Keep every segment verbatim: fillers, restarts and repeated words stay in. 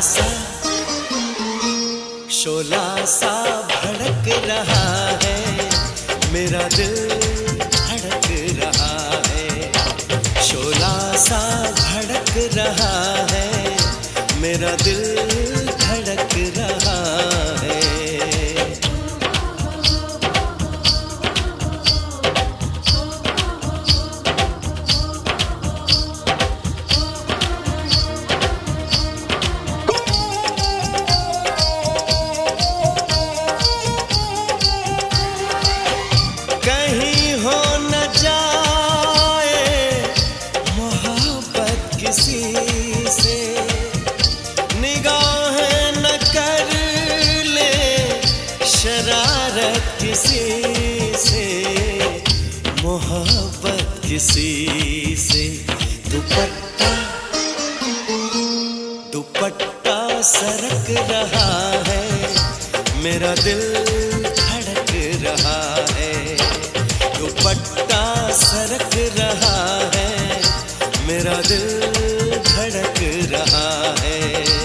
सा शोला सा भड़क रहा है, मेरा दिल धड़क रहा है। शोला सा भड़क रहा है, मेरा दिल धड़क रहा है। कहीं हो न जाए मोहब्बत किसी से, निगाहें न कर ले शरारत किसी से, मोहब्बत किसी से। दुपट्टा दुपट्टा सरक रहा है, मेरा दिल धड़क रहा है। दुपट्टा सरक रहा है, मेरा दिल धड़क रहा है।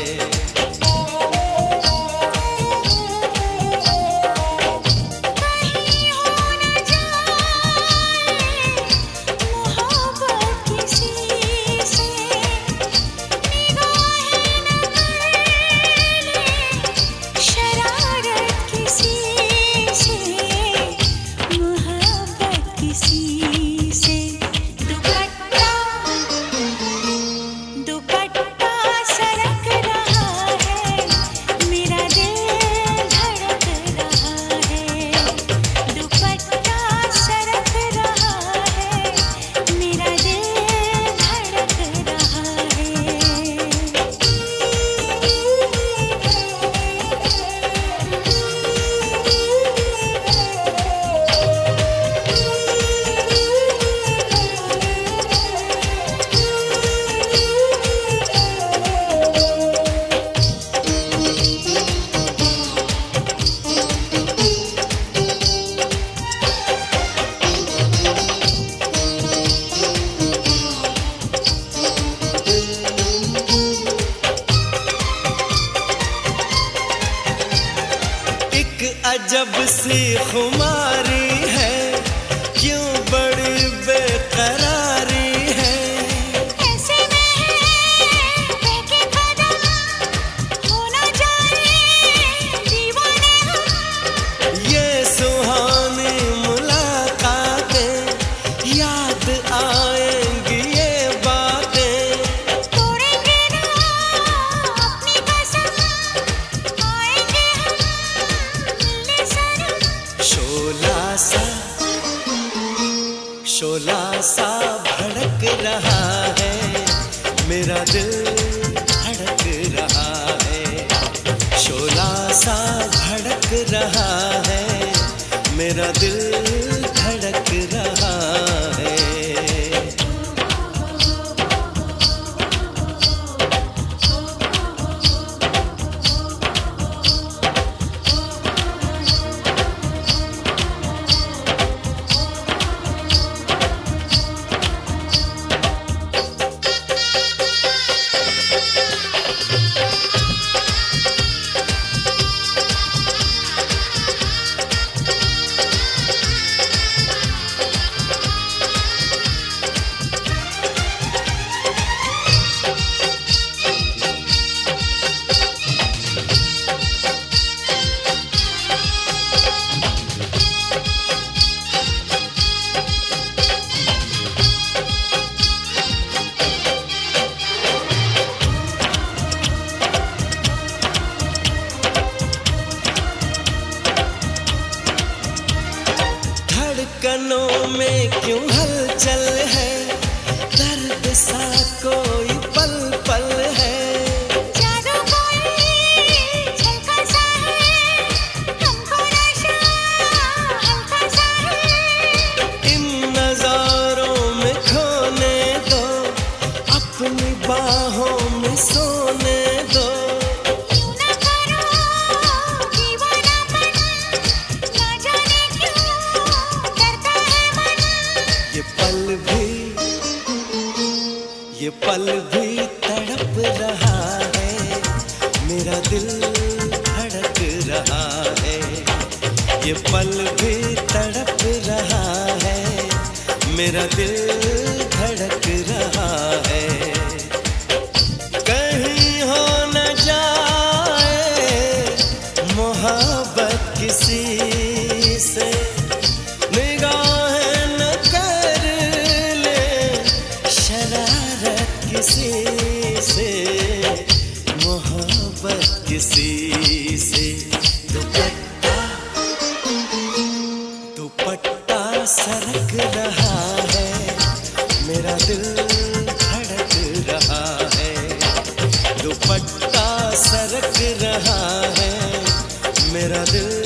अजब सी खुमारी है, क्यों बड़ी बेकरारी है। ऐसे में है बहके कदम, हो न जाए दीवाने हम। ये सुहानी मुलाकातें, याद आएंगी ये बातें। तोड़ेंगे ना अपनी कसम, आएंगे हम मिलने सनम। शोला सा शोला सा भड़क रहा है, मेरा दिल धड़क रहा है। शोला सा भड़क रहा है, मेरा दिल धड़क रहा है। धड़कनों में क्यों हलचल है, दर्द सा कोई पल पल है। जादू कोई झलका सा है, हमको नशा हल्का सा है। इन नजारों में खोने दो, अपनी बाहों में सोने दो। क्यों ना करो दीवानापन, ना जाने क्यों डरता है मन। ये पल भी ये पल भी तड़प रहा है, मेरा दिल धड़क रहा है, ये पल भी तड़प रहा है, मेरा दिल धड़क रहा है। कहीं हो न जाए मोहब्बत किसी से, निगाहें न कर ले शरारत किसी से, मोहब्बत किसी से। दुपट्टा दुपट्टा सरक रहा है, मेरा दिल धड़क रहा है, दुपट्टा सरक रहा है, मेरा दिल